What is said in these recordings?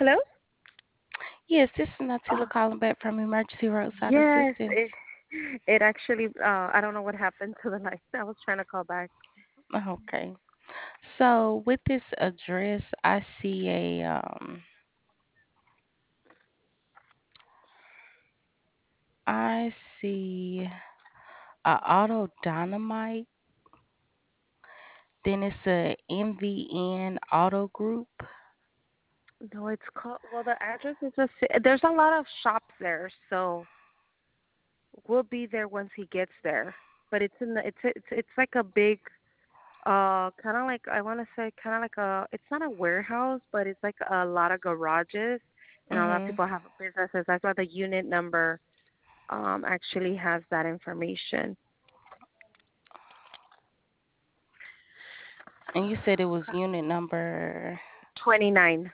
Hello? Yes, this is Natila Uh, calling back from Emergency Roadside yes, Assistance. it actually, I don't know what happened to the line. I was trying to call back. Okay. So with this address, I see a Auto Dynamite, then it's a MVN Auto Group. No, it's called, well, the address is just, there's a lot of shops there, so we'll be there once he gets there. But it's in the, it's like a big, kind of like, I want to say kind of like it's not a warehouse, but it's like a lot of garages, and a lot of Mhm. people have businesses. That's why the unit number, actually has that information. And you said it was unit number. 29.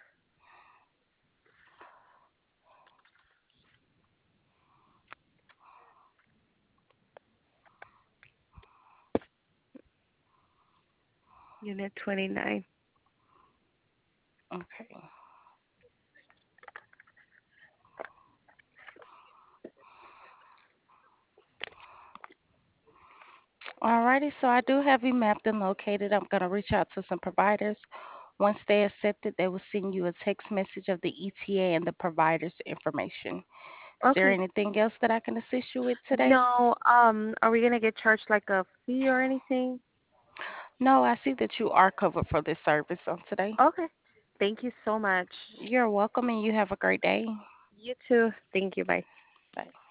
Unit 29. Okay. Alrighty, so I do have you mapped and located. I'm gonna reach out to some providers. Once they accept it, they will send you a text message of the ETA and the provider's information. Is there Okay. anything else that I can assist you with today? No, are we gonna get charged like a fee or anything? No, I see that you are covered for this service on today. Okay. Thank you so much. You're welcome and you have a great day. You too. Thank you. Bye. Bye.